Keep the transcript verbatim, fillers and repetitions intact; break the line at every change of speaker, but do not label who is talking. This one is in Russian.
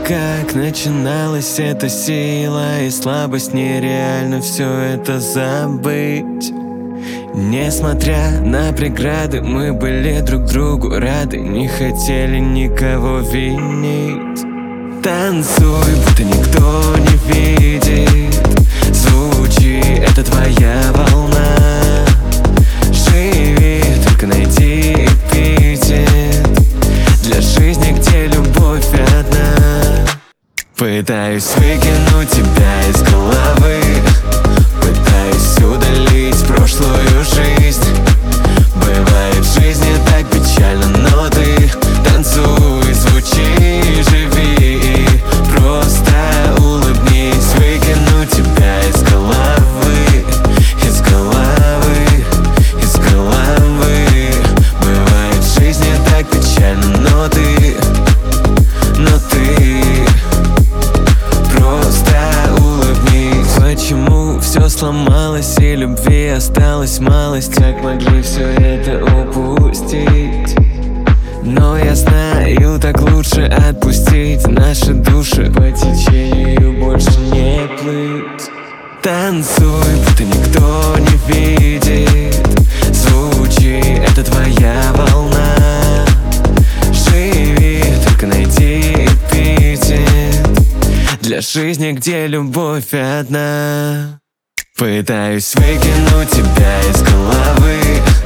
как начиналась эта сила и слабость, нереально все это забыть. Несмотря на преграды, мы были друг другу рады, не хотели никого винить. Танцуй, будто никто не видит, звучи, это твоя волна. Живи, только найди эпитет для жизни, где любовь одна. Пытаюсь выкинуть тебя из головы, пытаюсь удалить прошлую жизнь. Бывает в жизни так печально, но ты танцуй, звучи, живи, просто улыбнись. Выкину тебя из головы, из головы, из головы. Бывает в жизни так печально, но ты, но ты просто улыбнись. Почему все сломалось и любви осталась малость? Как могли все это упустить? Но я знаю, так лучше отпустить наши души по течению, больше не плыть. Танцуй, будто никто не видит, звучи, это твоя волна. Живи, только найди эпитет для жизни, где любовь одна. Пытаюсь выкинуть тебя из головы,